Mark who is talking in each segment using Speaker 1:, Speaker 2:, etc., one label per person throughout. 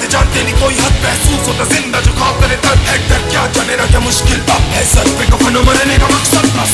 Speaker 1: जानते नहीं कोई हद महसूस होता जिंदा जो खाओ करे दर्द है डर क्या जाने ना क्या मुश्किल अब है सर पे कफन मरने का मकसद बस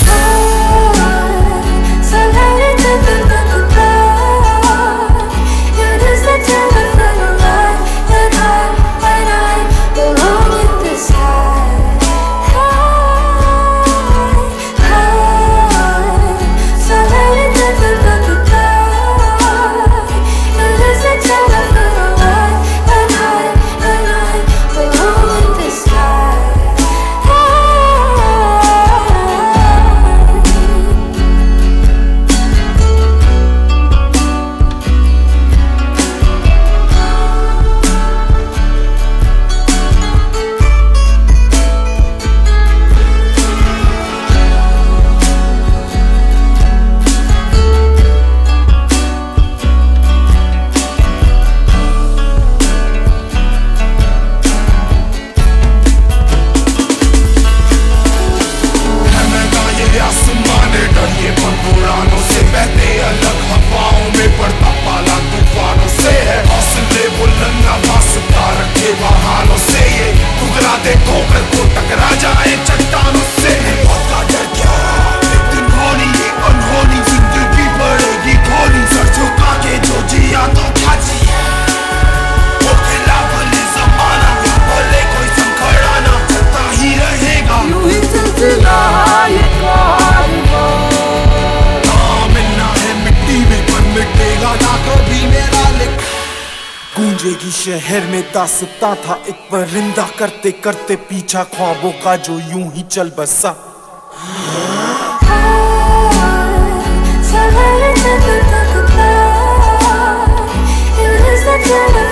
Speaker 2: गूंजेगी शहर में दास्तां था एक परिंदा करते करते पीछा ख्वाबों का जो यूं ही चल बसा।
Speaker 3: So let it